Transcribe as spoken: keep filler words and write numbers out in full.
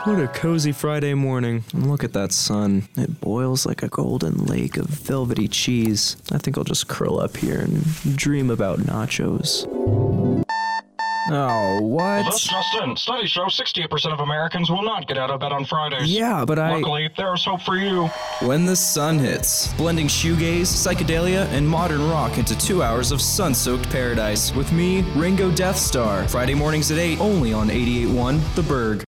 what a cozy Friday morning. And look at that sun. It boils like a golden lake of velvety cheese. I think I'll just curl up here and dream about nachos. Oh, what? This just in. Studies show sixty-eight percent of Americans will not get out of bed on Fridays. Yeah, but I... Luckily, there's hope for you. When the sun hits, blending shoegaze, psychedelia, and modern rock into two hours of sun-soaked paradise. With me, Ringo Death Star. Friday mornings at eight, only on eighty-eight point one The Berg.